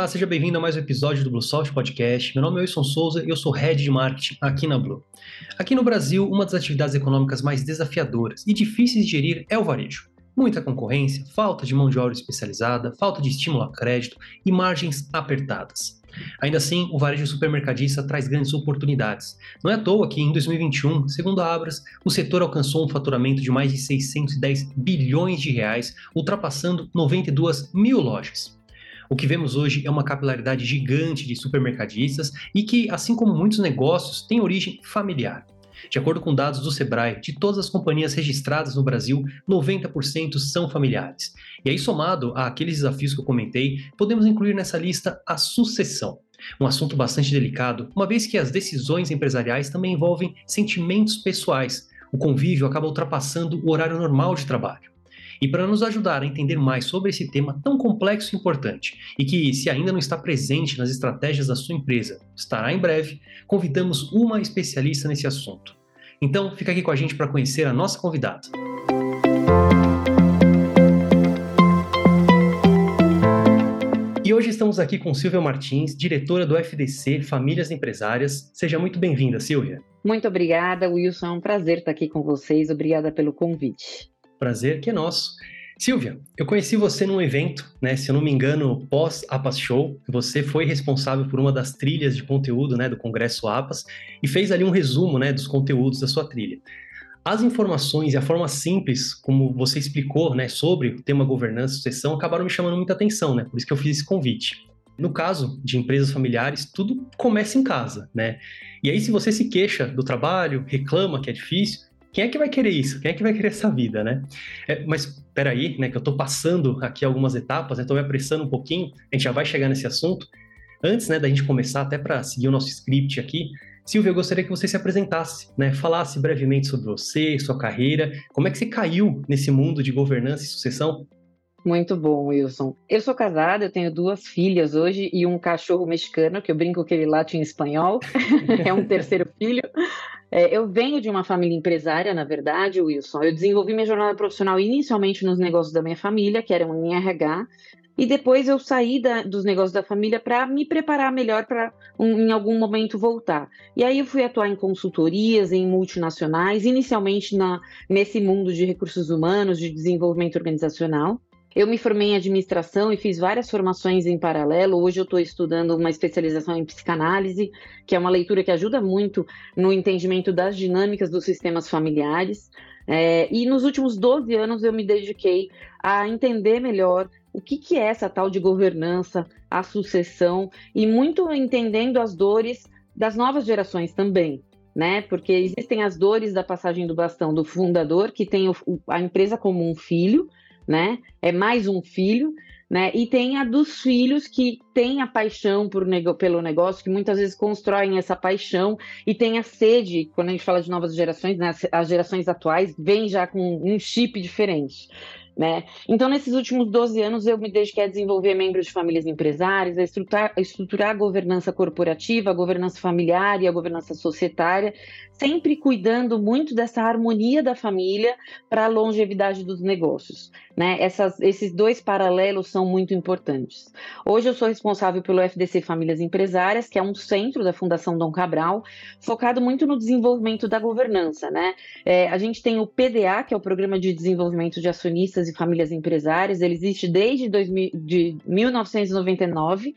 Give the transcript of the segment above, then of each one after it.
Olá, seja bem-vindo a mais um episódio do BlueSoft Podcast. Meu nome é Wilson Souza e eu sou Head de Marketing aqui na Blue. Aqui no Brasil, uma das atividades econômicas mais desafiadoras e difíceis de gerir é o varejo. Muita concorrência, falta de mão de obra especializada, falta de estímulo a crédito e margens apertadas. Ainda assim, o varejo supermercadista traz grandes oportunidades. Não é à toa que, em 2021, segundo a Abras, o setor alcançou um faturamento de mais de 610 bilhões de reais, ultrapassando 92 mil lojas. O que vemos hoje é uma capilaridade gigante de supermercadistas e que, assim como muitos negócios, tem origem familiar. De acordo com dados do Sebrae, de todas as companhias registradas no Brasil, 90% são familiares. E aí, somado àqueles desafios que eu comentei, podemos incluir nessa lista a sucessão. Um assunto bastante delicado, uma vez que as decisões empresariais também envolvem sentimentos pessoais. O convívio acaba ultrapassando o horário normal de trabalho. E para nos ajudar a entender mais sobre esse tema tão complexo e importante, e que, se ainda não está presente nas estratégias da sua empresa, estará em breve, convidamos uma especialista nesse assunto. Então, fica aqui com a gente para conhecer a nossa convidada. E hoje estamos aqui com Silvia Martins, diretora do FDC Famílias Empresárias. Seja muito bem-vinda, Silvia. Muito obrigada, Wilson. É um prazer estar aqui com vocês. Obrigada pelo convite. Prazer que é nosso. Silvia, eu conheci você num evento, se eu não me engano, pós-APAS Show. Você foi responsável por uma das trilhas de conteúdo, do Congresso APAS e fez ali um resumo, dos conteúdos da sua trilha. As informações e a forma simples como você explicou, sobre o tema governança e sucessão acabaram me chamando muita atenção, por isso que eu fiz esse convite. No caso de empresas familiares, tudo começa em casa, E aí, se você se queixa do trabalho, reclama que é difícil, quem é que vai querer isso? Quem é que vai querer essa vida, Mas peraí, que eu tô passando aqui algumas etapas, tô me apressando um pouquinho, a gente já vai chegar nesse assunto. Antes, da gente começar, até para seguir o nosso script aqui, Silvia, eu gostaria que você se apresentasse, falasse brevemente sobre você, sua carreira, como é que você caiu nesse mundo de governança e sucessão? Muito bom, Wilson. Eu sou casada, eu tenho 2 filhas hoje e um cachorro mexicano, que eu brinco que ele late em espanhol, é um terceiro filho. Eu venho de uma família empresária, na verdade, Wilson. Eu desenvolvi minha jornada profissional inicialmente nos negócios da minha família, que eram em RH, e depois eu saí dos negócios da família para me preparar melhor para, em algum momento, voltar. E aí eu fui atuar em consultorias, em multinacionais, inicialmente nesse mundo de recursos humanos, de desenvolvimento organizacional. Eu me formei em administração e fiz várias formações em paralelo. Hoje eu estou estudando uma especialização em psicanálise, que é uma leitura que ajuda muito no entendimento das dinâmicas dos sistemas familiares. E nos últimos 12 anos eu me dediquei a entender melhor o que é essa tal de governança, a sucessão, e muito entendendo as dores das novas gerações também. Porque existem as dores da passagem do bastão do fundador, que tem a empresa como um filho, é mais um filho, e tem a dos filhos que têm a paixão pelo negócio, que muitas vezes constroem essa paixão e tem a sede, quando a gente fala de novas gerações, as gerações atuais vêm já com um chip diferente. Então, nesses últimos 12 anos, eu me dediquei a desenvolver membros de famílias empresárias, a estruturar a governança corporativa, a governança familiar e a governança societária, sempre cuidando muito dessa harmonia da família para a longevidade dos negócios. Esses 2 paralelos são muito importantes. Hoje eu sou responsável pelo FDC Famílias Empresárias, que é um centro da Fundação Dom Cabral, focado muito no desenvolvimento da governança. A gente tem o PDA, que é o Programa de Desenvolvimento de Acionistas e Famílias Empresárias. Ele existe desde 1999,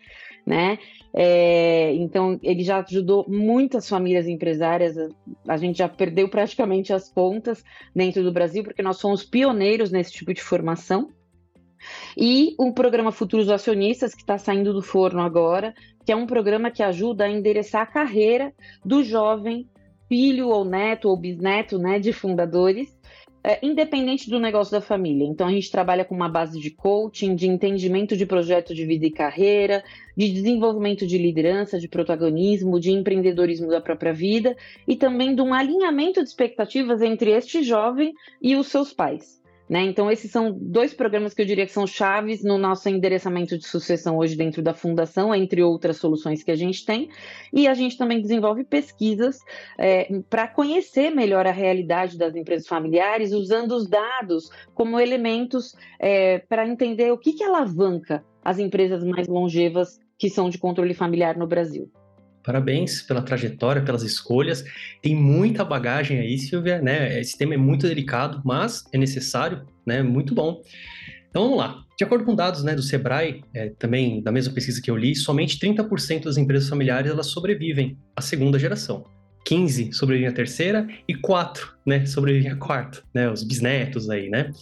então ele já ajudou muitas famílias empresárias. A gente já perdeu praticamente as contas dentro do Brasil, porque nós somos pioneiros nesse tipo de formação. E o programa Futuros Acionistas, que está saindo do forno agora, que é um programa que ajuda a endereçar a carreira do jovem filho ou neto ou bisneto de fundadores, independente do negócio da família. Então, a gente trabalha com uma base de coaching, de entendimento de projeto de vida e carreira, de desenvolvimento de liderança, de protagonismo, de empreendedorismo da própria vida e também de um alinhamento de expectativas entre este jovem e os seus pais. Então, esses são 2 programas que eu diria que são chaves no nosso endereçamento de sucessão hoje dentro da Fundação, entre outras soluções que a gente tem. E a gente também desenvolve pesquisas para conhecer melhor a realidade das empresas familiares, usando os dados como elementos para entender o que alavanca as empresas mais longevas que são de controle familiar no Brasil. Parabéns pela trajetória, pelas escolhas. Tem muita bagagem aí, Silvia, né? Esse tema é muito delicado, mas é necessário, né? Muito bom. Então vamos lá. De acordo com dados, né, do Sebrae, também da mesma pesquisa que eu li, somente 30% das empresas familiares elas sobrevivem à segunda geração. 15 sobrevivem à terceira e 4, né, sobrevivem à quarta, né? Os bisnetos aí, né?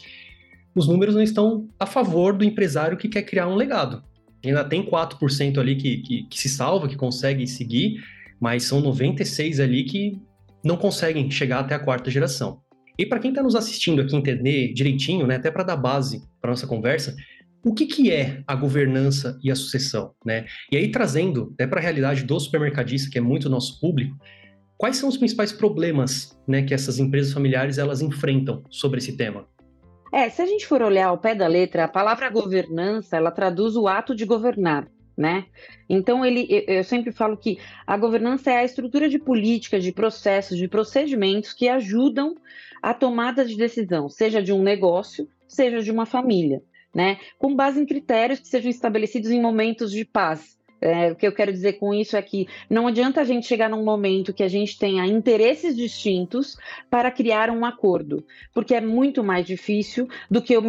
Os números não estão a favor do empresário que quer criar um legado. Ainda tem 4% ali que se salva, que consegue seguir, mas são 96% ali que não conseguem chegar até a quarta geração. E para quem está nos assistindo aqui entender direitinho, né, até para dar base para nossa conversa, o que é a governança e a sucessão, né? E aí trazendo até para a realidade do supermercadista, que é muito nosso público, quais são os principais problemas, né, que essas empresas familiares elas enfrentam sobre esse tema? Se a gente for olhar ao pé da letra, a palavra governança, ela traduz o ato de governar, né? Então, eu sempre falo que a governança é a estrutura de política, de processos, de procedimentos que ajudam a tomada de decisão, seja de um negócio, seja de uma família, né? Com base em critérios que sejam estabelecidos em momentos de paz. O que eu quero dizer com isso é que não adianta a gente chegar num momento que a gente tenha interesses distintos para criar um acordo, porque é muito mais difícil do que eu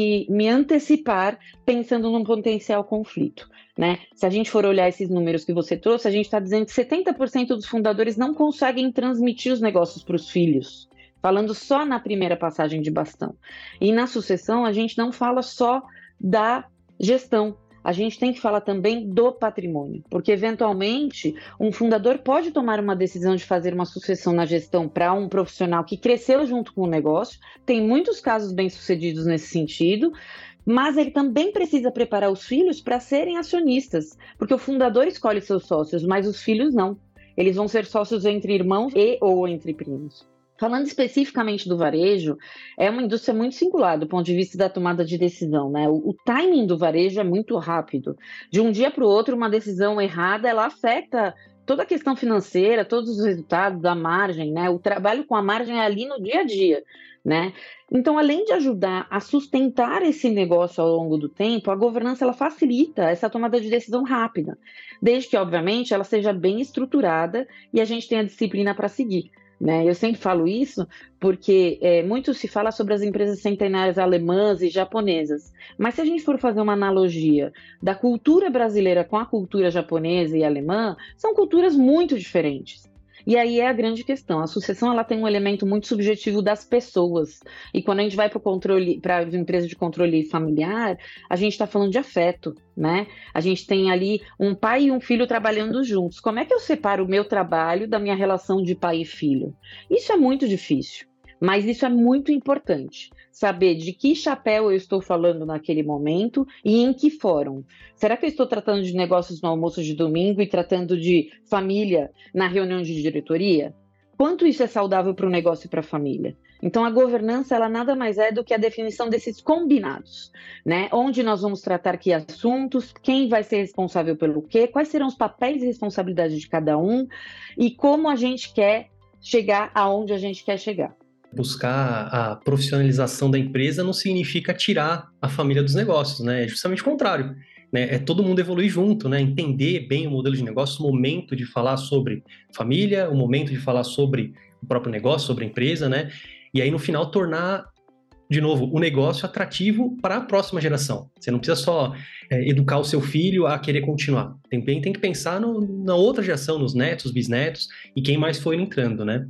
me antecipar pensando num potencial conflito, né? Se a gente for olhar esses números que você trouxe, a gente está dizendo que 70% dos fundadores não conseguem transmitir os negócios para os filhos, falando só na primeira passagem de bastão. E na sucessão, a gente não fala só da gestão, a gente tem que falar também do patrimônio, porque eventualmente um fundador pode tomar uma decisão de fazer uma sucessão na gestão para um profissional que cresceu junto com o negócio, tem muitos casos bem-sucedidos nesse sentido, mas ele também precisa preparar os filhos para serem acionistas, porque o fundador escolhe seus sócios, mas os filhos não. Eles vão ser sócios entre irmãos e ou entre primos. Falando especificamente do varejo, é uma indústria muito singular do ponto de vista da tomada de decisão, né? O timing do varejo é muito rápido. De um dia para o outro, uma decisão errada, ela afeta toda a questão financeira, todos os resultados da margem, né? O trabalho com a margem é ali no dia a dia, né? Então, além de ajudar a sustentar esse negócio ao longo do tempo, a governança ela facilita essa tomada de decisão rápida, desde que, obviamente, ela seja bem estruturada e a gente tenha disciplina para seguir. Né? Eu sempre falo isso porque muito se fala sobre as empresas centenárias alemãs e japonesas, mas se a gente for fazer uma analogia da cultura brasileira com a cultura japonesa e alemã, são culturas muito diferentes. E aí é a grande questão. A sucessão ela tem um elemento muito subjetivo das pessoas. E quando a gente vai para a empresa de controle familiar, a gente está falando de afeto, né? A gente tem ali um pai e um filho trabalhando juntos. Como é que eu separo o meu trabalho da minha relação de pai e filho? Isso é muito difícil, mas isso é muito importante. Saber de que chapéu eu estou falando naquele momento e em que fórum. Será que eu estou tratando de negócios no almoço de domingo e tratando de família na reunião de diretoria? Quanto isso é saudável para o negócio e para a família? Então, a governança, ela nada mais é do que a definição desses combinados, né? Onde nós vamos tratar que assuntos, quem vai ser responsável pelo quê, quais serão os papéis e responsabilidades de cada um e como a gente quer chegar aonde a gente quer chegar. Buscar a profissionalização da empresa não significa tirar a família dos negócios, né? É justamente o contrário, né? É todo mundo evoluir junto, né? Entender bem o modelo de negócio, o momento de falar sobre família, o momento de falar sobre o próprio negócio, sobre a empresa, né? E aí, no final, tornar, de novo, o negócio atrativo para a próxima geração. Você não precisa só educar o seu filho a querer continuar. Também tem que pensar na outra geração, nos netos, bisnetos e quem mais for entrando, né?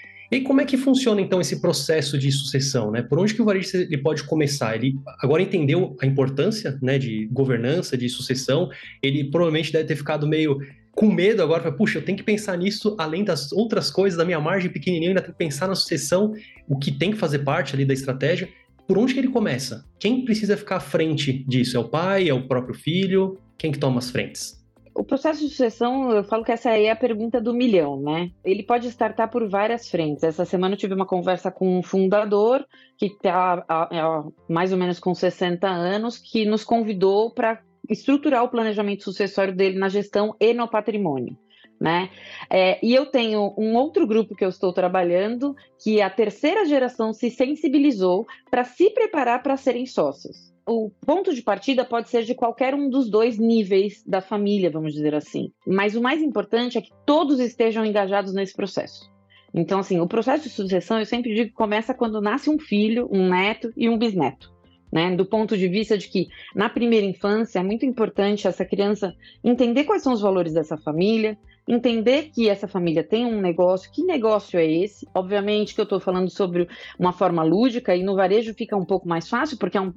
E como é que funciona, então, esse processo de sucessão, né? Por onde que o varejista ele pode começar? Ele agora entendeu a importância, né, de governança, de sucessão, ele provavelmente deve ter ficado meio com medo agora, puxa, eu tenho que pensar nisso, além das outras coisas, da minha margem pequenininha, eu ainda tenho que pensar na sucessão, o que tem que fazer parte ali da estratégia. Por onde que ele começa? Quem precisa ficar à frente disso? É o pai? É o próprio filho? Quem que toma as frentes? O processo de sucessão, eu falo que essa aí é a pergunta do milhão, né? Ele pode startar por várias frentes. Essa semana eu tive uma conversa com um fundador que está mais ou menos com 60 anos, que nos convidou para estruturar o planejamento sucessório dele na gestão e no patrimônio, né? E eu tenho um outro grupo que eu estou trabalhando, que a terceira geração se sensibilizou para se preparar para serem sócios. o ponto de partida pode ser de qualquer um dos dois níveis da família, vamos dizer assim. Mas o mais importante é que todos estejam engajados nesse processo. Então, assim, o processo de sucessão, eu sempre digo que começa quando nasce um filho, um neto e um bisneto. Né? Do ponto de vista de que, na primeira infância, é muito importante essa criança entender quais são os valores dessa família, entender que essa família tem um negócio, que negócio é esse? Obviamente que eu estou falando sobre uma forma lúdica, e no varejo fica um pouco mais fácil, porque é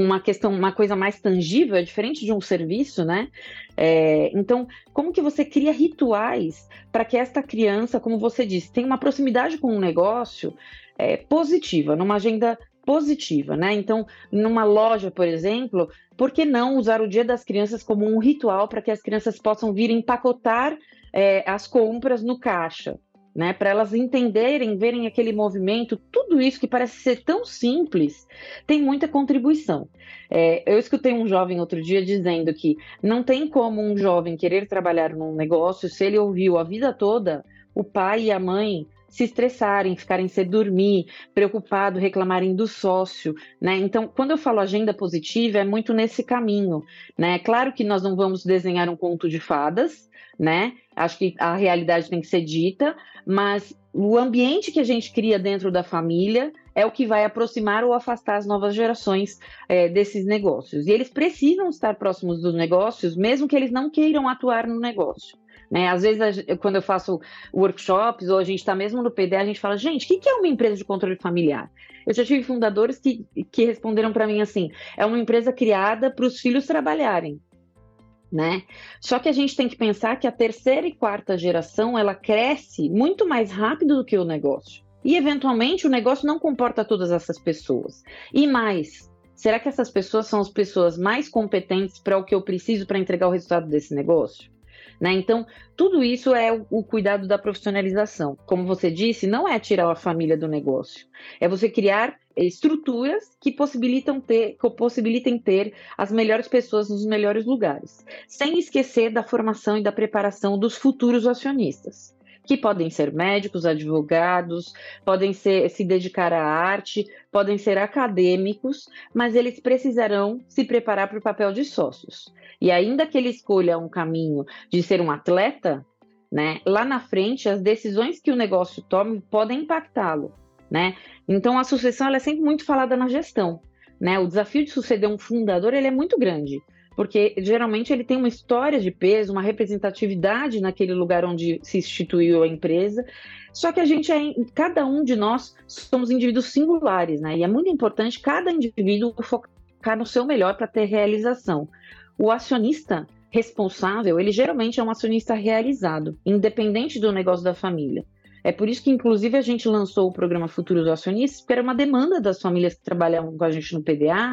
uma coisa mais tangível, é diferente de um serviço, né? Então, como que você cria rituais para que esta criança, como você disse, tenha uma proximidade com um negócio positiva, numa agenda positiva, né? Então, numa loja, por exemplo, por que não usar o Dia das Crianças como um ritual para que as crianças possam vir empacotar as compras no caixa, né? Para elas entenderem, verem aquele movimento, tudo isso que parece ser tão simples, tem muita contribuição. Eu escutei um jovem outro dia dizendo que não tem como um jovem querer trabalhar num negócio se ele ouviu a vida toda o pai e a mãe se estressarem, ficarem sem dormir, preocupado, reclamarem do sócio, né? Então, quando eu falo agenda positiva, é muito nesse caminho, né? Claro que nós não vamos desenhar um conto de fadas, né? Acho que a realidade tem que ser dita, mas o ambiente que a gente cria dentro da família é o que vai aproximar ou afastar as novas gerações desses negócios. E eles precisam estar próximos dos negócios, mesmo que eles não queiram atuar no negócio. Né? Às vezes, quando eu faço workshops, ou a gente está mesmo no PDA, a gente fala, gente, o que é uma empresa de controle familiar? Eu já tive fundadores que responderam para mim assim, é uma empresa criada para os filhos trabalharem. Né? Só que a gente tem que pensar que a terceira e quarta geração, ela cresce muito mais rápido do que o negócio. E, eventualmente, o negócio não comporta todas essas pessoas. E mais, será que essas pessoas são as pessoas mais competentes para o que eu preciso para entregar o resultado desse negócio? Né? Então, tudo isso é o cuidado da profissionalização. Como você disse, não é tirar a família do negócio. É você criar estruturas que possibilitem ter as melhores pessoas nos melhores lugares. Sem esquecer da formação e da preparação dos futuros acionistas, que podem ser médicos, advogados, podem se dedicar à arte, podem ser acadêmicos, mas eles precisarão se preparar para o papel de sócios. E ainda que ele escolha um caminho de ser um atleta, né, lá na frente as decisões que o negócio tome podem impactá-lo. Né? Então a sucessão ela é sempre muito falada na gestão. Né? O desafio de suceder um fundador ele é muito grande, porque geralmente ele tem uma história de peso, uma representatividade naquele lugar onde se instituiu a empresa, só que cada um de nós somos indivíduos singulares, né? E é muito importante cada indivíduo focar no seu melhor para ter realização. O acionista responsável, ele geralmente é um acionista realizado, independente do negócio da família. É por isso que, inclusive, a gente lançou o programa Futuros Acionistas, que era uma demanda das famílias que trabalhavam com a gente no PDA,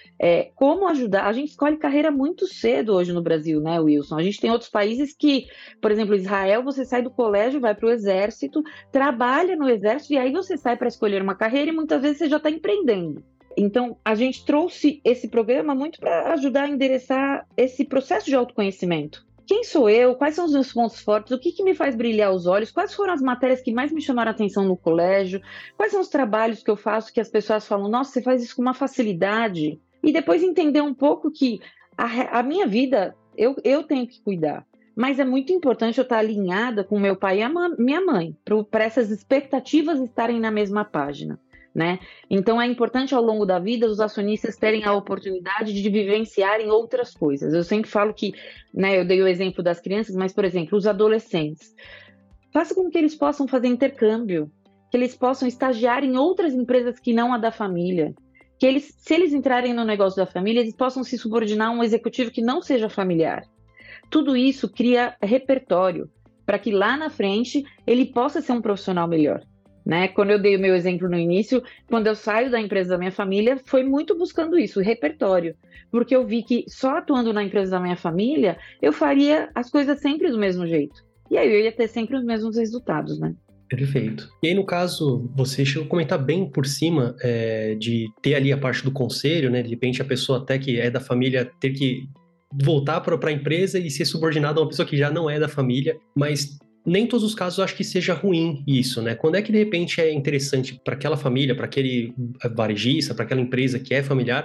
como ajudar. A gente escolhe carreira muito cedo hoje no Brasil, né, Wilson? A gente tem outros países que, por exemplo, Israel, você sai do colégio, vai para o exército, trabalha no exército, e aí você sai para escolher uma carreira e muitas vezes você já está empreendendo. Então, a gente trouxe esse programa muito para ajudar a endereçar esse processo de autoconhecimento. Quem sou eu? Quais são os meus pontos fortes? O que me faz brilhar os olhos? Quais foram as matérias que mais me chamaram a atenção no colégio? Quais são os trabalhos que eu faço que as pessoas falam, nossa, você faz isso com uma facilidade? E depois entender um pouco que a minha vida, eu tenho que cuidar. Mas é muito importante eu estar alinhada com meu pai e minha mãe, para essas expectativas estarem na mesma página. Né? Então é importante ao longo da vida os acionistas terem a oportunidade de vivenciarem outras coisas. Eu sempre falo que, né, eu dei o exemplo das crianças, mas, por exemplo, os adolescentes. Faça com que eles possam fazer intercâmbio, que eles possam estagiar em outras empresas que não a da família, que se eles entrarem no negócio da família, eles possam se subordinar a um executivo que não seja familiar. Tudo isso cria repertório para que lá na frente ele possa ser um profissional melhor. Né? Quando eu dei o meu exemplo no início, quando eu saio da empresa da minha família, foi muito buscando isso, repertório, porque eu vi que só atuando na empresa da minha família, eu faria as coisas sempre do mesmo jeito. E aí eu ia ter sempre os mesmos resultados, né? Perfeito. E aí, no caso, você chegou a comentar bem por cima de ter ali a parte do conselho, né? De repente a pessoa até que é da família ter que voltar para a empresa e ser subordinada a uma pessoa que já não é da família, mas nem todos os casos eu acho que seja ruim isso, né? Quando é que de repente é interessante para aquela família, para aquele varejista, para aquela empresa que é familiar,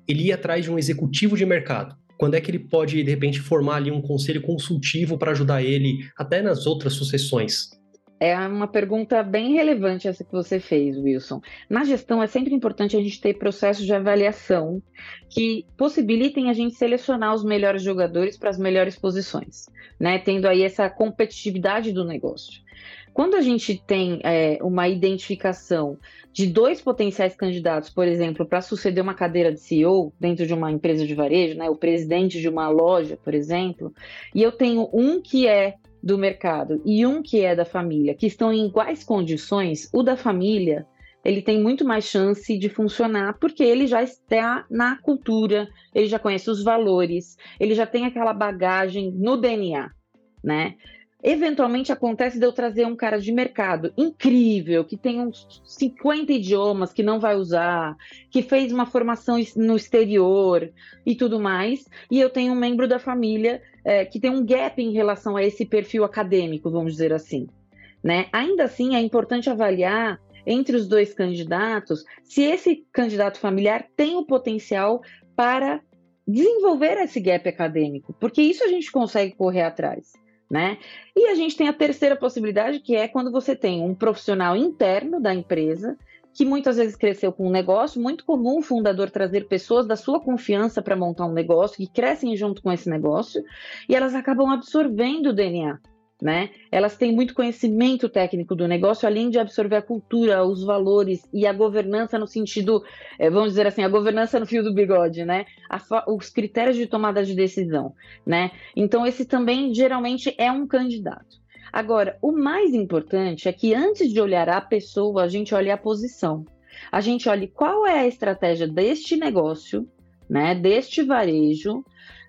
ele ir atrás de um executivo de mercado? Quando é que ele pode, de repente, formar ali um conselho consultivo para ajudar ele até nas outras sucessões? É uma pergunta bem relevante essa que você fez, Wilson. Na gestão é sempre importante a gente ter processos de avaliação que possibilitem a gente selecionar os melhores jogadores para as melhores posições, né? Tendo aí essa competitividade do negócio. Quando a gente tem uma identificação de 2 potenciais candidatos, por exemplo, para suceder uma cadeira de CEO dentro de uma empresa de varejo, né? O presidente de uma loja, por exemplo, e eu tenho um que é do mercado e um que é da família, que estão em iguais condições, o da família, ele tem muito mais chance de funcionar, porque ele já está na cultura, ele já conhece os valores, ele já tem aquela bagagem no DNA, né? Eventualmente acontece de eu trazer um cara de mercado incrível, que tem uns 50 idiomas que não vai usar, que fez uma formação no exterior e tudo mais, e eu tenho um membro da família que tem um gap em relação a esse perfil acadêmico, vamos dizer assim, né? Ainda assim, é importante avaliar entre os 2 candidatos se esse candidato familiar tem o potencial para desenvolver esse gap acadêmico, porque isso a gente consegue correr atrás, né? E a gente tem a terceira possibilidade, que é quando você tem um profissional interno da empresa, que muitas vezes cresceu com um negócio, muito comum o fundador trazer pessoas da sua confiança para montar um negócio, que crescem junto com esse negócio, e elas acabam absorvendo o DNA, né? Elas têm muito conhecimento técnico do negócio, além de absorver a cultura, os valores e a governança no sentido, vamos dizer assim, a governança no fio do bigode, né? Os critérios de tomada de decisão, né? Então, esse também geralmente é um candidato. Agora, o mais importante é que antes de olhar a pessoa, a gente olha a posição. A gente olha qual é a estratégia deste negócio, né? Deste varejo,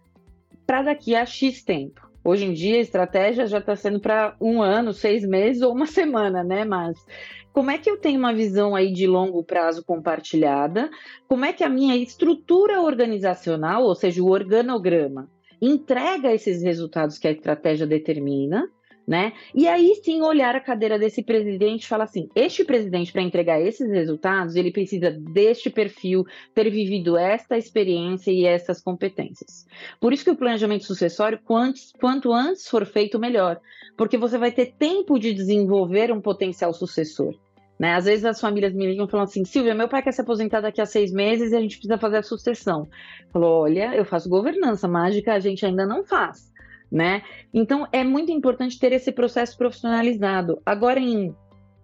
para daqui a X tempo. Hoje em dia, a estratégia já está sendo para 1 ano, 6 meses ou 1 semana, né? Mas como é que eu tenho uma visão aí de longo prazo compartilhada? Como é que a minha estrutura organizacional, ou seja, o organograma, entrega esses resultados que a estratégia determina, né? E aí sim olhar a cadeira desse presidente e falar assim, este presidente, para entregar esses resultados, ele precisa deste perfil, ter vivido esta experiência e essas competências. Por isso que o planejamento sucessório, quanto antes for feito, melhor, porque você vai ter tempo de desenvolver um potencial sucessor. Né? Às vezes as famílias me ligam falando assim, Silvia, meu pai quer se aposentar daqui a 6 meses e a gente precisa fazer a sucessão. Falou, olha, eu faço governança, mágica a gente ainda não faz. Né? Então, é muito importante ter esse processo profissionalizado. Agora, em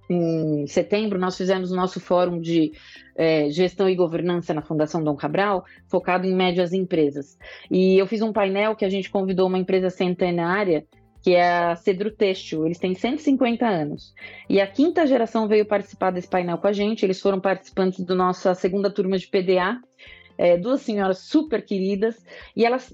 setembro, nós fizemos o nosso fórum de gestão e governança na Fundação Dom Cabral, focado em médias empresas. E eu fiz um painel que a gente convidou uma empresa centenária, que é a Cedro Têxtil. Eles têm 150 anos. E a 5ª geração veio participar desse painel com a gente. Eles foram participantes da nossa 2ª turma de PDA, 2 senhoras super queridas, e elas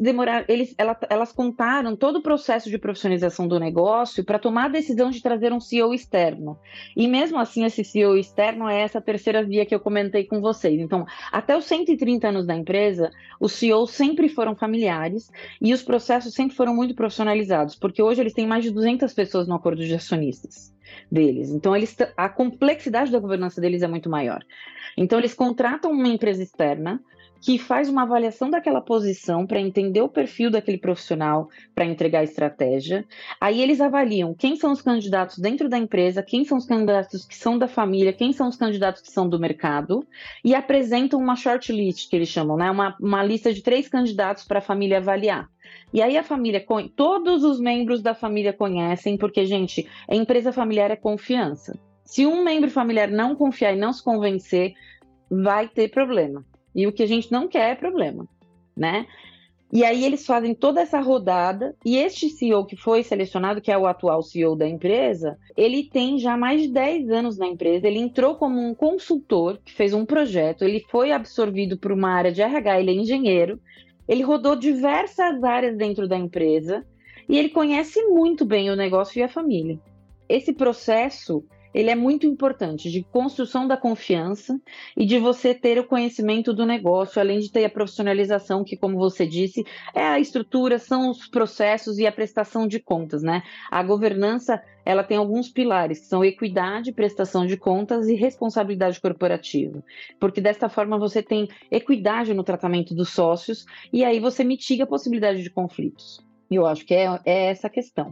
contaram todo o processo de profissionalização do negócio para tomar a decisão de trazer um CEO externo. E mesmo assim, esse CEO externo é essa terceira via que eu comentei com vocês. Então, até os 130 anos da empresa, os CEOs sempre foram familiares e os processos sempre foram muito profissionalizados, porque hoje eles têm mais de 200 pessoas no acordo de acionistas deles. Então, a complexidade da governança deles é muito maior. Então, eles contratam uma empresa externa que faz uma avaliação daquela posição para entender o perfil daquele profissional para entregar a estratégia. Aí eles avaliam quem são os candidatos dentro da empresa, quem são os candidatos que são da família, quem são os candidatos que são do mercado e apresentam uma shortlist, que eles chamam, né? Uma lista de 3 candidatos para a família avaliar. E aí a família, todos os membros da família conhecem, porque, gente, a empresa familiar é confiança. Se um membro familiar não confiar e não se convencer, vai ter problema. E o que a gente não quer é problema, né? E aí eles fazem toda essa rodada, e este CEO que foi selecionado, que é o atual CEO da empresa, ele tem já mais de 10 anos na empresa, ele entrou como um consultor, que fez um projeto, ele foi absorvido por uma área de RH, ele é engenheiro, ele rodou diversas áreas dentro da empresa, e ele conhece muito bem o negócio e a família. Esse processo ele é muito importante, de construção da confiança e de você ter o conhecimento do negócio, além de ter a profissionalização, que, como você disse, é a estrutura, são os processos e a prestação de contas, né? A governança, ela tem alguns pilares, que são equidade, prestação de contas e responsabilidade corporativa, porque desta forma você tem equidade no tratamento dos sócios e aí você mitiga a possibilidade de conflitos. E eu acho que é essa a questão.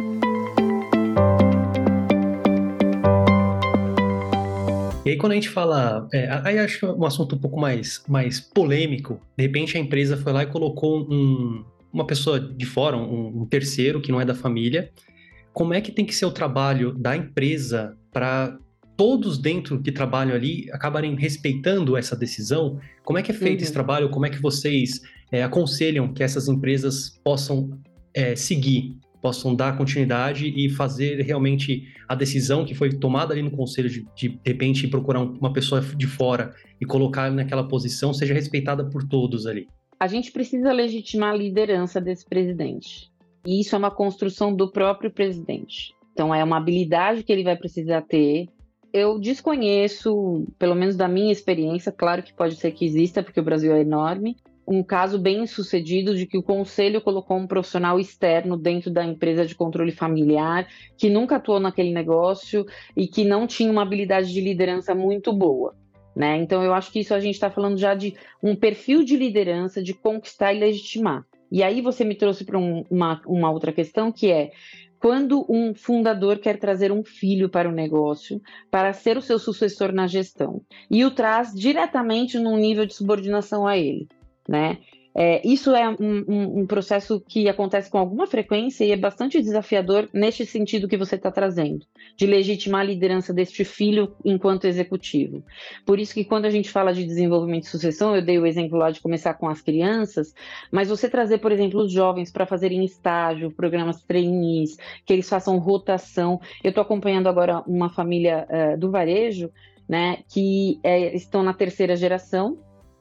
E aí, quando a gente fala, aí acho que é um assunto um pouco mais polêmico, de repente a empresa foi lá e colocou uma pessoa de fora, um terceiro que não é da família. Como é que tem que ser o trabalho da empresa para todos dentro que trabalham ali acabarem respeitando essa decisão? Como é que é feito esse trabalho? Como é que vocês aconselham que essas empresas possam seguir, possam dar continuidade e fazer realmente a decisão que foi tomada ali no conselho de repente procurar uma pessoa de fora e colocar naquela posição seja respeitada por todos ali? A gente precisa legitimar a liderança desse presidente. E isso é uma construção do próprio presidente. Então, é uma habilidade que ele vai precisar ter. Eu desconheço, pelo menos da minha experiência, claro que pode ser que exista, porque o Brasil é enorme, um caso bem sucedido de que o conselho colocou um profissional externo dentro da empresa de controle familiar, que nunca atuou naquele negócio e que não tinha uma habilidade de liderança muito boa, né? Então, eu acho que isso a gente está falando já de um perfil de liderança, de conquistar e legitimar. E aí você me trouxe para uma outra questão, que é quando um fundador quer trazer um filho para o negócio para ser o seu sucessor na gestão e o traz diretamente num nível de subordinação a ele, né? Isso é um processo que acontece com alguma frequência e é bastante desafiador neste sentido que você está trazendo, de legitimar a liderança deste filho enquanto executivo. Por isso que quando a gente fala de desenvolvimento e sucessão, eu dei o exemplo lá de começar com as crianças, mas você trazer, por exemplo, os jovens para fazerem estágio, programas trainees, que eles façam rotação. Eu estou acompanhando agora uma família do varejo, né, que estão na terceira geração,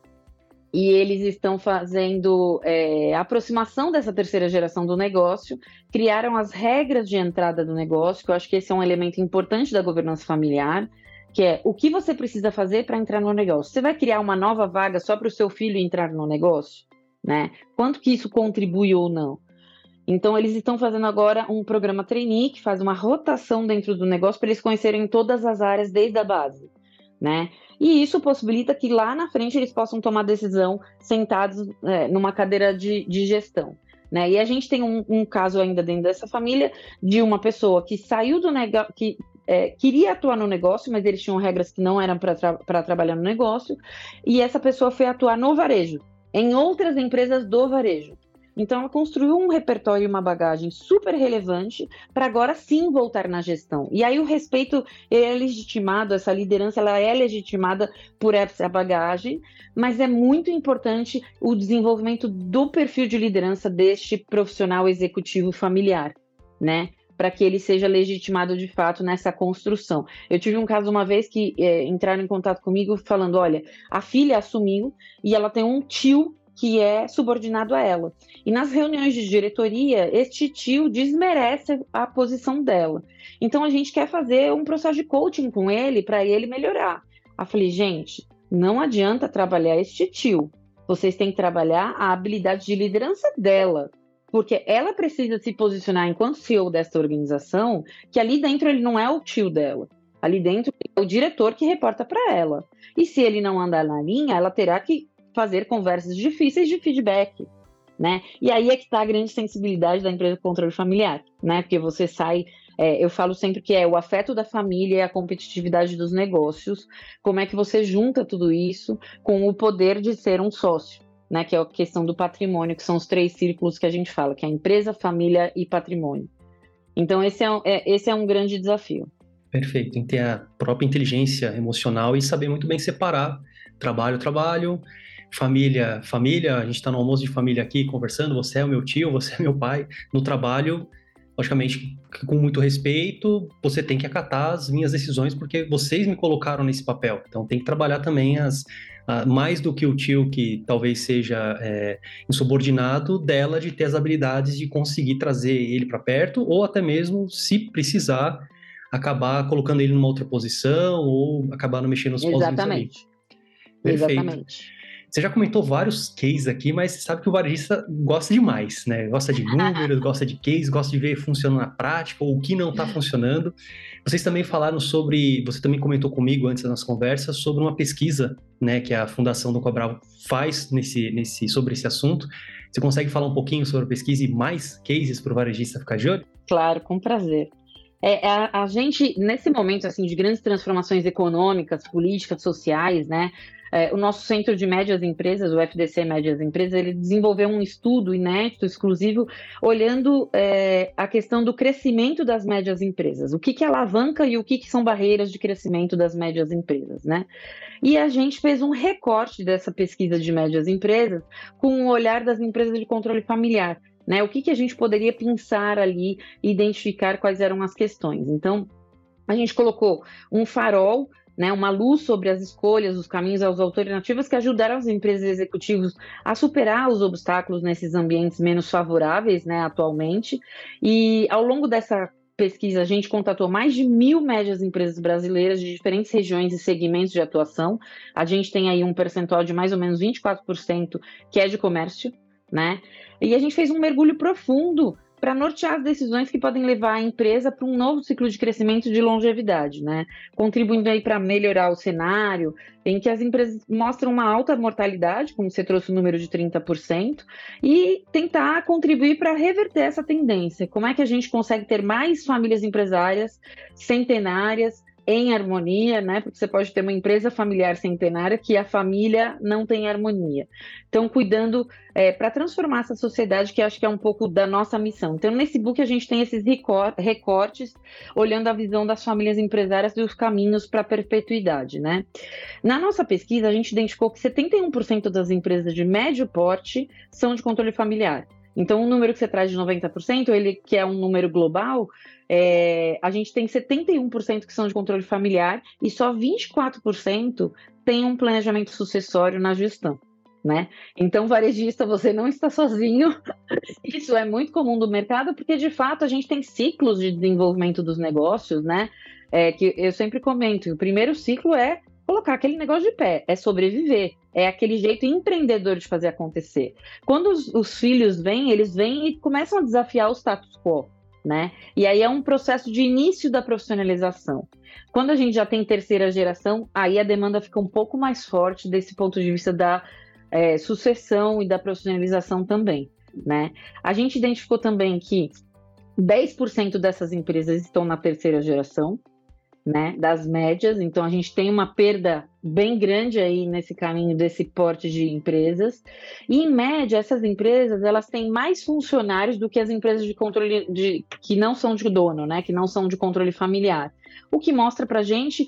e eles estão fazendo a aproximação dessa terceira geração do negócio, criaram as regras de entrada do negócio, que eu acho que esse é um elemento importante da governança familiar, que é o que você precisa fazer para entrar no negócio. Você vai criar uma nova vaga só para o seu filho entrar no negócio? Né? Quanto que isso contribui ou não? Então, eles estão fazendo agora um programa trainee, que faz uma rotação dentro do negócio para eles conhecerem todas as áreas desde a base, né? E isso possibilita que lá na frente eles possam tomar decisão sentados numa cadeira de gestão, né? E a gente tem um caso ainda dentro dessa família de uma pessoa que saiu do negócio, que queria atuar no negócio, mas eles tinham regras que não eram para trabalhar no negócio, e essa pessoa foi atuar no varejo, em outras empresas do varejo. Então, ela construiu um repertório e uma bagagem super relevante para agora sim voltar na gestão. E aí o respeito é legitimado, essa liderança ela é legitimada por essa bagagem, mas é muito importante o desenvolvimento do perfil de liderança deste profissional executivo familiar, né? Para que ele seja legitimado de fato nessa construção. Eu tive um caso uma vez que entraram em contato comigo falando, olha, a filha assumiu e ela tem um tio que é subordinado a ela. E nas reuniões de diretoria, este tio desmerece a posição dela. Então, a gente quer fazer um processo de coaching com ele, para ele melhorar. Eu falei, gente, não adianta trabalhar este tio. Vocês têm que trabalhar a habilidade de liderança dela. Porque ela precisa se posicionar enquanto CEO desta organização, que ali dentro ele não é o tio dela. Ali dentro é o diretor que reporta para ela. E se ele não andar na linha, ela terá que fazer conversas difíceis de feedback, né? E aí é que está a grande sensibilidade da empresa de controle familiar, né? Porque você sai, eu falo sempre que é o afeto da família e a competitividade dos negócios, como é que você junta tudo isso com o poder de ser um sócio, né? Que é a questão do patrimônio, que são os 3 círculos que a gente fala, que é a empresa, família e patrimônio. Então esse é um grande desafio. Perfeito, em ter a própria inteligência emocional e saber muito bem separar trabalho, família, a gente está no almoço de família aqui conversando, você é o meu tio, você é meu pai, no trabalho, logicamente, com muito respeito, você tem que acatar as minhas decisões porque vocês me colocaram nesse papel, então tem que trabalhar também mais do que o tio que talvez seja insubordinado dela de ter as habilidades de conseguir trazer ele para perto ou até mesmo, se precisar, acabar colocando ele numa outra posição ou acabar não mexendo nos pauzinhos ali. Exatamente. Perfeito. Exatamente. Você já comentou vários cases aqui, mas você sabe que o varejista gosta demais, né? Gosta de números, gosta de case, gosta de ver funcionando na prática ou o que não está funcionando. Vocês também falaram sobre, você também comentou comigo antes da nossa conversa, sobre uma pesquisa, né, que a Fundação do Cabral faz sobre esse assunto. Você consegue falar um pouquinho sobre a pesquisa e mais cases para o varejista ficar de olho? Claro, com prazer. A gente, nesse momento assim, de grandes transformações econômicas, políticas, sociais, né? O nosso Centro de Médias Empresas, o FDC Médias Empresas, ele desenvolveu um estudo inédito, exclusivo, olhando a questão do crescimento das médias empresas. O que alavanca e o que são barreiras de crescimento das médias empresas, né? E a gente fez um recorte dessa pesquisa de médias empresas com o olhar das empresas de controle familiar, né? O que a gente poderia pensar ali e identificar quais eram as questões. Então, a gente colocou um farol, né, uma luz sobre as escolhas, os caminhos, as alternativas que ajudaram as empresas e executivos a superar os obstáculos nesses ambientes menos favoráveis, né, atualmente. E ao longo dessa pesquisa, a gente contatou mais de 1.000 médias empresas brasileiras de diferentes regiões e segmentos de atuação. A gente tem aí um percentual de mais ou menos 24% que é de comércio, né? E a gente fez um mergulho profundo para nortear as decisões que podem levar a empresa para um novo ciclo de crescimento e de longevidade, né? Contribuindo aí para melhorar o cenário, em que as empresas mostram uma alta mortalidade, como você trouxe o número de 30%, e tentar contribuir para reverter essa tendência. Como é que a gente consegue ter mais famílias empresárias centenárias, em harmonia, né? Porque você pode ter uma empresa familiar centenária que a família não tem harmonia. Então, cuidando para transformar essa sociedade, que acho que é um pouco da nossa missão. Então, nesse book a gente tem esses recortes, olhando a visão das famílias empresárias e os caminhos para a perpetuidade, né? Na nossa pesquisa, a gente identificou que 71% das empresas de médio porte são de controle familiar. Então, o número que você traz de 90%, ele que é um número global, a gente tem 71% que são de controle familiar e só 24% tem um planejamento sucessório na gestão, né? Então, varejista, você não está sozinho. Isso é muito comum do mercado, porque, de fato, a gente tem ciclos de desenvolvimento dos negócios, né? Que eu sempre comento, o primeiro ciclo é colocar aquele negócio de pé, é sobreviver, é aquele jeito empreendedor de fazer acontecer. Quando os filhos vêm, eles vêm e começam a desafiar o status quo, né? E aí é um processo de início da profissionalização. Quando a gente já tem terceira geração, aí a demanda fica um pouco mais forte desse ponto de vista da sucessão e da profissionalização também, né? A gente identificou também que 10% dessas empresas estão na terceira geração, né, das médias, então a gente tem uma perda bem grande aí nesse caminho desse porte de empresas, e em média essas empresas elas têm mais funcionários do que as empresas de controle que não são de dono, né, que não são de controle familiar, o que mostra para a gente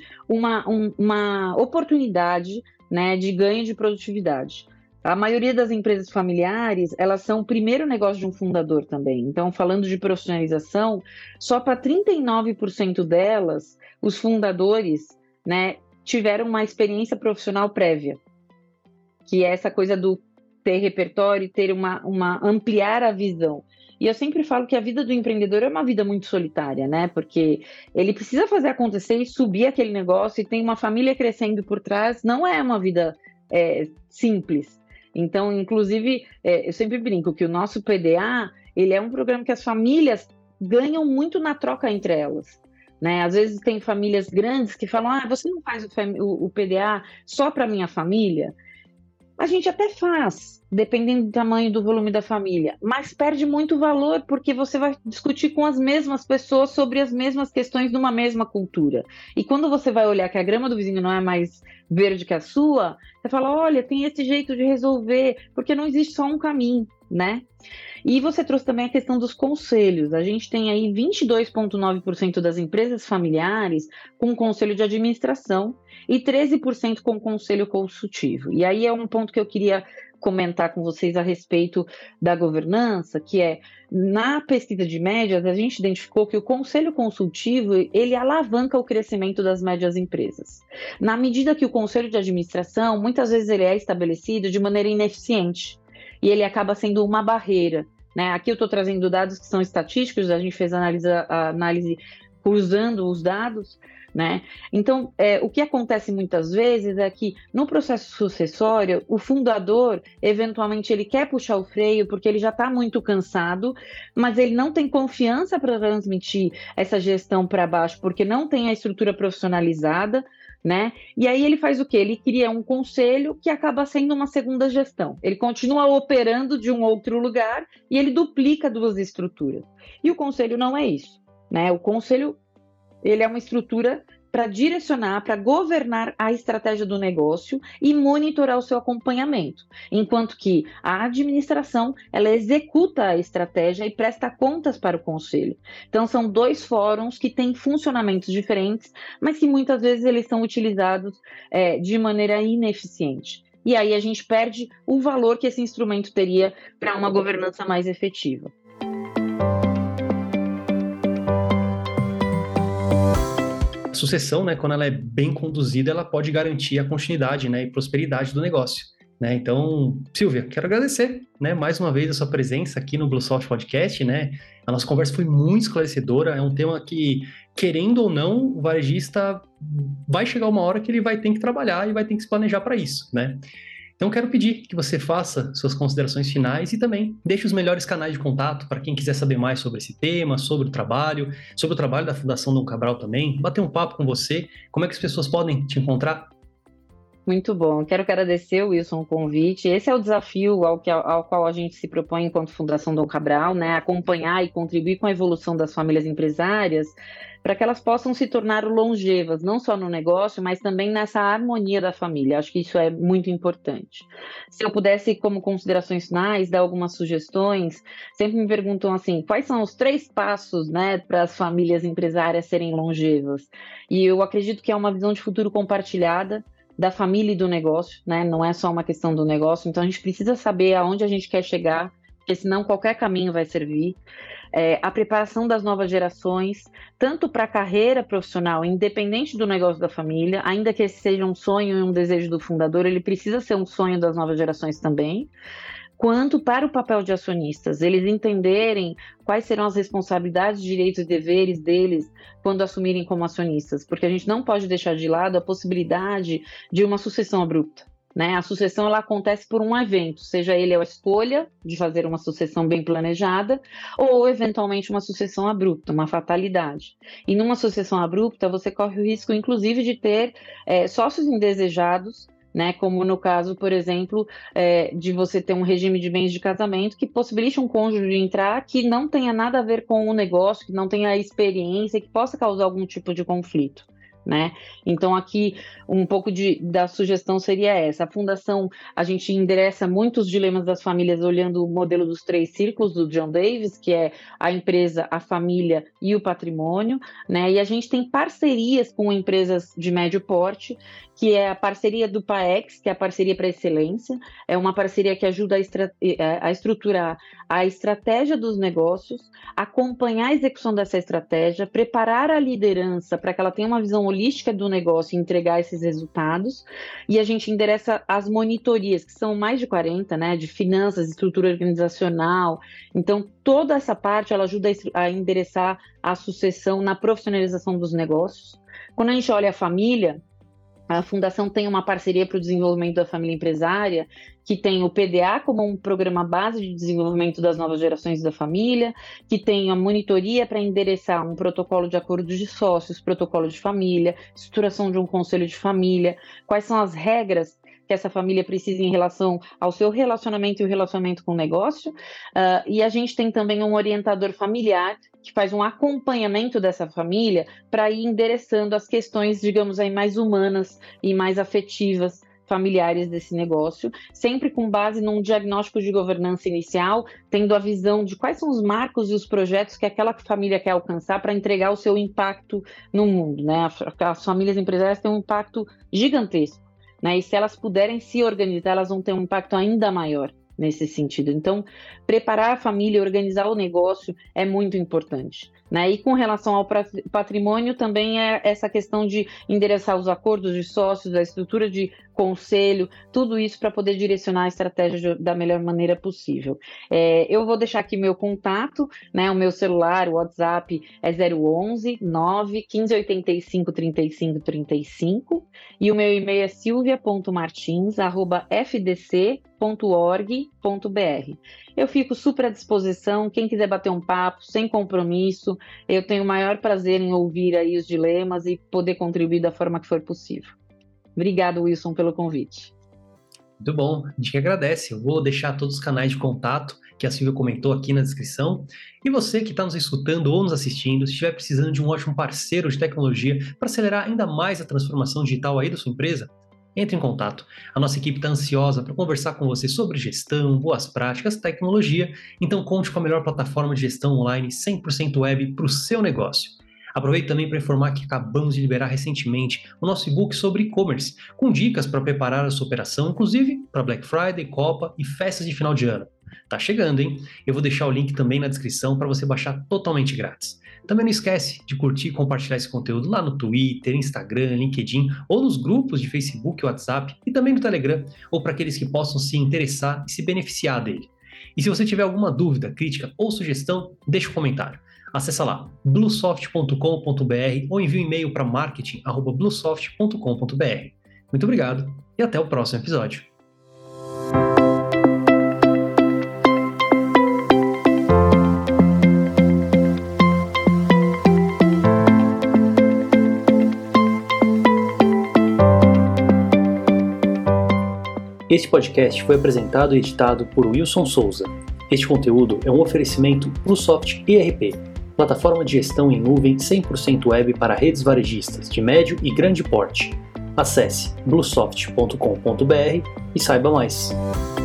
uma oportunidade, né, de ganho de produtividade. A maioria das empresas familiares, elas são o primeiro negócio de um fundador também. Então, falando de profissionalização, só para 39% delas, os fundadores, né, tiveram uma experiência profissional prévia, que é essa coisa do ter repertório, ter ampliar a visão. E eu sempre falo que a vida do empreendedor é uma vida muito solitária, né? Porque ele precisa fazer acontecer e subir aquele negócio e tem uma família crescendo por trás, não é uma vida simples. Então, inclusive, eu sempre brinco que o nosso PDA, ele é um programa que as famílias ganham muito na troca entre elas, né? Às vezes tem famílias grandes que falam, você não faz o PDA só para minha família? A gente até faz, dependendo do tamanho do volume da família, mas perde muito valor porque você vai discutir com as mesmas pessoas sobre as mesmas questões numa mesma cultura. E quando você vai olhar que a grama do vizinho não é mais verde que a sua, você fala, olha, tem esse jeito de resolver, porque não existe só um caminho, né? E você trouxe também a questão dos conselhos. A gente tem aí 22,9% das empresas familiares com conselho de administração e 13% com conselho consultivo. E aí é um ponto que eu queria comentar com vocês a respeito da governança, que é, na pesquisa de médias, a gente identificou que o conselho consultivo, ele alavanca o crescimento das médias empresas. Na medida que o conselho de administração, muitas vezes ele é estabelecido de maneira ineficiente, e ele acaba sendo uma barreira, né? Aqui eu estou trazendo dados que são estatísticos, a gente fez a análise cruzando os dados, né? Então, o que acontece muitas vezes é que no processo sucessório, o fundador, eventualmente, ele quer puxar o freio porque ele já está muito cansado, mas ele não tem confiança para transmitir essa gestão para baixo, porque não tem a estrutura profissionalizada, né? E aí ele faz o quê? Ele cria um conselho que acaba sendo uma segunda gestão. Ele continua operando de um outro lugar e ele duplica duas estruturas. E o conselho não é isso, né? O conselho, ele é uma estrutura para direcionar, para governar a estratégia do negócio e monitorar o seu acompanhamento, enquanto que a administração, ela executa a estratégia e presta contas para o conselho. Então, são dois fóruns que têm funcionamentos diferentes, mas que muitas vezes eles são utilizados de maneira ineficiente. E aí a gente perde o valor que esse instrumento teria para uma governança mais efetiva. A sucessão, né, quando ela é bem conduzida, ela pode garantir a continuidade, né, e prosperidade do negócio, né? Então, Silvia, quero agradecer, né, mais uma vez a sua presença aqui no BlueSoft Podcast, né? A nossa conversa foi muito esclarecedora, é um tema que, querendo ou não, o varejista vai chegar uma hora que ele vai ter que trabalhar e vai ter que se planejar para isso, né? Então, quero pedir que você faça suas considerações finais e também deixe os melhores canais de contato para quem quiser saber mais sobre esse tema, sobre o trabalho da Fundação Dom Cabral também, bater um papo com você. Como é que as pessoas podem te encontrar? Muito bom. Quero agradecer, Wilson, o convite. Esse é o desafio ao qual a gente se propõe enquanto Fundação Dom Cabral, né? Acompanhar e contribuir com a evolução das famílias empresárias para que elas possam se tornar longevas, não só no negócio, mas também nessa harmonia da família. Acho que isso é muito importante. Se eu pudesse, como considerações finais, dar algumas sugestões, sempre me perguntam assim, quais são os 3 passos, né, para as famílias empresárias serem longevas? E eu acredito que é uma visão de futuro compartilhada da família e do negócio, né? Não é só uma questão do negócio, então a gente precisa saber aonde a gente quer chegar, porque senão qualquer caminho vai servir. A preparação das novas gerações, tanto para a carreira profissional, independente do negócio da família, ainda que esse seja um sonho e um desejo do fundador, ele precisa ser um sonho das novas gerações também, quanto para o papel de acionistas, eles entenderem quais serão as responsabilidades, direitos e deveres deles quando assumirem como acionistas, porque a gente não pode deixar de lado a possibilidade de uma sucessão abrupta, né? A sucessão ela acontece por um evento, seja ele a escolha de fazer uma sucessão bem planejada ou eventualmente uma sucessão abrupta, uma fatalidade. E numa sucessão abrupta você corre o risco, inclusive, de ter sócios indesejados, né, como no caso, por exemplo, de você ter um regime de bens de casamento que possibilite um cônjuge entrar que não tenha nada a ver com o negócio, que não tenha experiência, que possa causar algum tipo de conflito, né? Então aqui um pouco da sugestão seria essa. A fundação, a gente endereça muitos dilemas das famílias olhando o modelo dos 3 círculos do John Davis, que é a empresa, a família e o patrimônio, né? E a gente tem parcerias com empresas de médio porte, que é a parceria do PAEX, que é a parceria para excelência, é uma parceria que ajuda a estruturar a estratégia dos negócios, acompanhar a execução dessa estratégia, preparar a liderança para que ela tenha uma visão holística do negócio e entregar esses resultados, e a gente endereça as monitorias, que são mais de 40, né, de finanças, estrutura organizacional. Então, toda essa parte, ela ajuda a endereçar a sucessão na profissionalização dos negócios. Quando a gente olha a família, a Fundação tem uma parceria para o desenvolvimento da família empresária, que tem o PDA como um programa base de desenvolvimento das novas gerações da família, que tem a monitoria para endereçar um protocolo de acordo de sócios, protocolo de família, estruturação de um conselho de família, quais são as regras que essa família precisa em relação ao seu relacionamento e o relacionamento com o negócio. E a gente tem também um orientador familiar que faz um acompanhamento dessa família para ir endereçando as questões, digamos aí, mais humanas e mais afetivas familiares desse negócio, sempre com base num diagnóstico de governança inicial, tendo a visão de quais são os marcos e os projetos que aquela família quer alcançar para entregar o seu impacto no mundo, né? As famílias empresárias têm um impacto gigantesco, né? E se elas puderem se organizar, elas vão ter um impacto ainda maior, nesse sentido. Então, preparar a família, organizar o negócio é muito importante, né? E com relação ao patrimônio, também é essa questão de endereçar os acordos de sócios, a estrutura de conselho, tudo isso para poder direcionar a estratégia da melhor maneira possível. Eu vou deixar aqui meu contato, né? O meu celular, o WhatsApp é 011 9 1585 35 35 e o meu e-mail é silvia.martins@fdc.org.br. Eu fico super à disposição, quem quiser bater um papo, sem compromisso, eu tenho o maior prazer em ouvir aí os dilemas e poder contribuir da forma que for possível. Obrigado, Wilson, pelo convite. Muito bom, a gente que agradece. Eu vou deixar todos os canais de contato que a Silvia comentou aqui na descrição. E você que está nos escutando ou nos assistindo, se estiver precisando de um ótimo parceiro de tecnologia para acelerar ainda mais a transformação digital aí da sua empresa, entre em contato. A nossa equipe está ansiosa para conversar com você sobre gestão, boas práticas, tecnologia. Então conte com a melhor plataforma de gestão online 100% web para o seu negócio. Aproveito também para informar que acabamos de liberar recentemente o nosso e-book sobre e-commerce, com dicas para preparar a sua operação, inclusive para Black Friday, Copa e festas de final de ano. Tá chegando, hein? Eu vou deixar o link também na descrição para você baixar totalmente grátis. Também não esquece de curtir e compartilhar esse conteúdo lá no Twitter, Instagram, LinkedIn ou nos grupos de Facebook e WhatsApp e também no Telegram, ou para aqueles que possam se interessar e se beneficiar dele. E se você tiver alguma dúvida, crítica ou sugestão, deixa um comentário. Acesse lá bluesoft.com.br ou envie um e-mail para marketing@bluesoft.com.br. Muito obrigado e até o próximo episódio. Este podcast foi apresentado e editado por Wilson Souza. Este conteúdo é um oferecimento BlueSoft ERP, plataforma de gestão em nuvem 100% web para redes varejistas de médio e grande porte. Acesse bluesoft.com.br e saiba mais.